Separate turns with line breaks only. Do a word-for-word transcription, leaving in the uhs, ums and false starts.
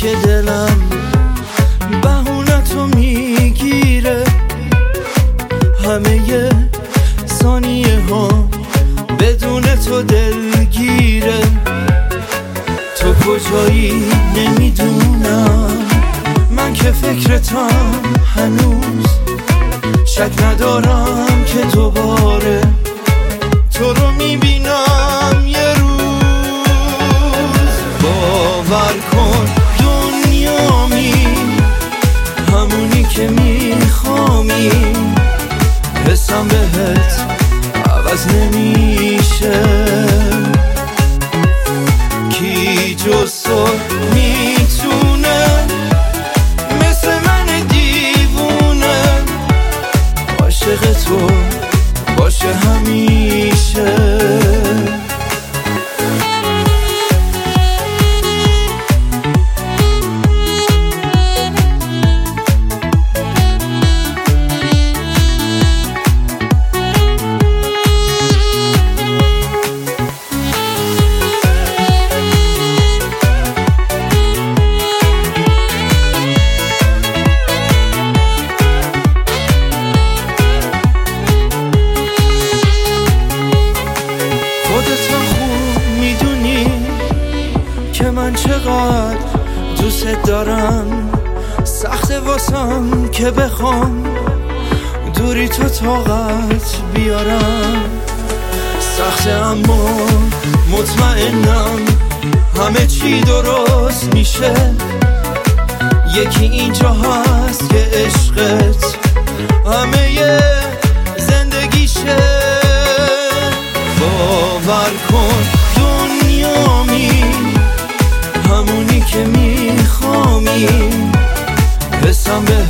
که دلم بهونتو میگیره، همه ثانیه ها بدون تو دلگیره. تو کجایی نمیدونم، من که فکرتم هنوز، شک ندارم که دوباره تو رو میبینم یه روز. باور کن دنیامی همونی که میخوامی، حسم بهت عوض نمیشه. کی جز تو میتونه مثل من دیوونه عاشق تو باشه همیشه. من چقدر دوست دارم، سخت واسم که بخوام دوری تو طاقت بیارم. سخت اما مطمئنم همه چی درست میشه. یکی اینجا هست که عشقت همه زندگیشه. باور کن دنیامی همونی که میخوامی، حسم به